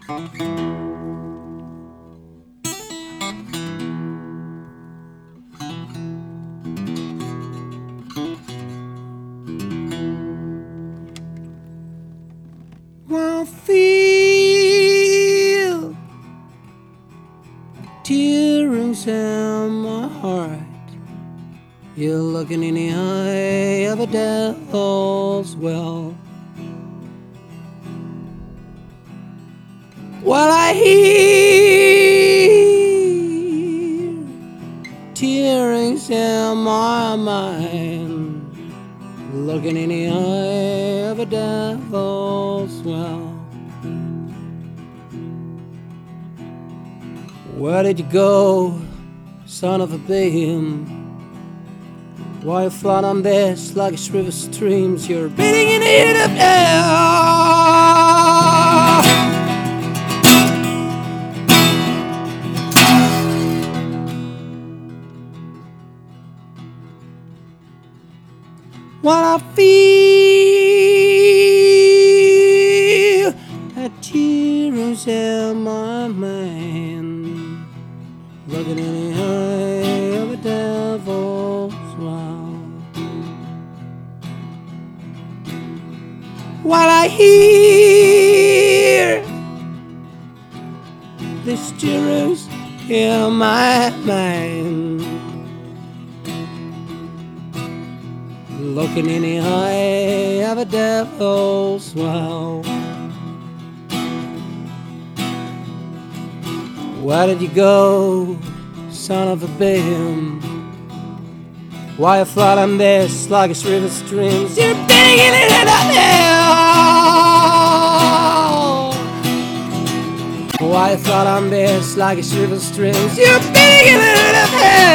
I feel tears in my heart. You're looking in the eye of a devil's well. While I hear tears in my mind, looking in the eye of a devil's well. Where did you go, son of a bitch? Why you float on there sluggish river streams? You're beating in the heat of hell. While I feel a tears in my mind, looking in the eye of a devil's well. While I hear these tears in my mind, looking in the eye of a devil's well. Where did you go, son of a bitch? Why you float on this sluggish river streams? You're digging it in the hell. Why you float on this sluggish river streams? You're digging it in the hell.